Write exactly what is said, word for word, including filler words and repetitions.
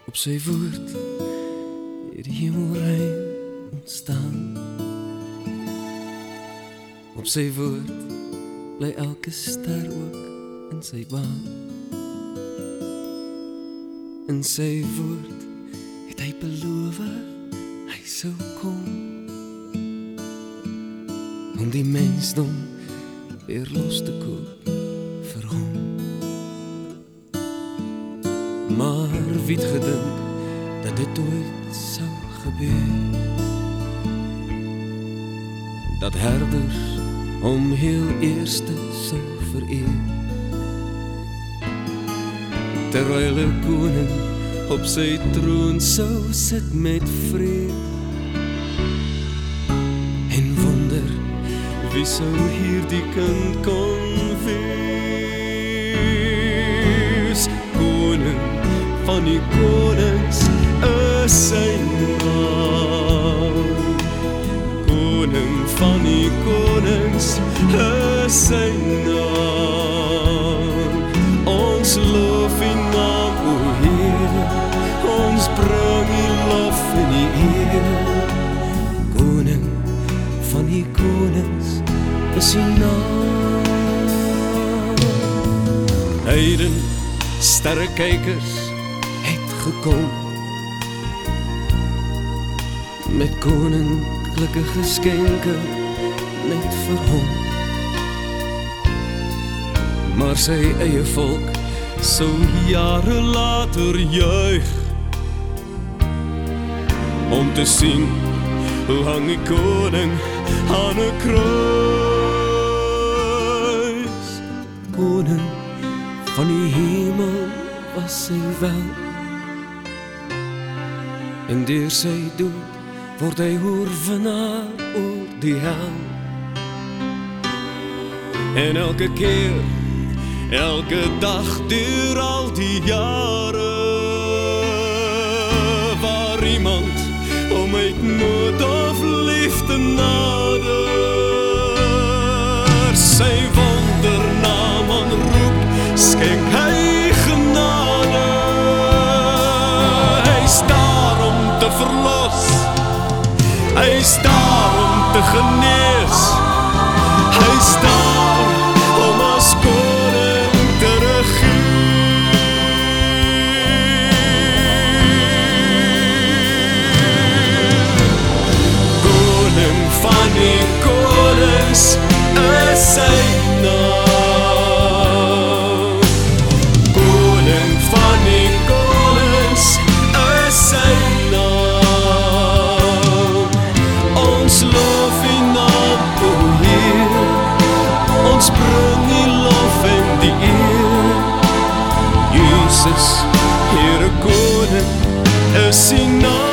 Op sy woord het die hemelruim ontstaan. Op sy woord bly elke ster ook in sy baan. In sy woord het hy beloof hy sou kom om die mensdom weer los te koop vir hom. Maar wie het gedink dat dit ooit sou gebeur, dat herders hom heel eerste sou vereer, terwyl 'n koning op sy troon sou sit met vrede, en wonder wie sou hierdie kind kon wees. Koning van die konings is sy naam, koning van die konings is sy naam. Ons loof die naam, o Heer, ons bring die lof in die eer. Koning van die konings is sy naam. Heiden, sterrekykers het gekom met koninklike geskenke net vir hom, maar sy eie volk sou jare later juig om te sien hoe hang die koning aan 'n kruis. Koning van die hemel was sy wel, en deur sy dood word hy oorwinnaar oor die hel. En elke keer, elke dag deur al die jare, waar iemand om uit nood of liefde nader, sy wondernaam aanroep, skenk hy genade. Hy is daar om te verlos, hy is daar om te genees, hy is daar om as koning te regeer. Koning van die konings is sy naam, koning van die konings is sy naam. Ons loof die naam, o Heer, ons bring die lof en die eer. Jesus, Heere Koning, is die naam.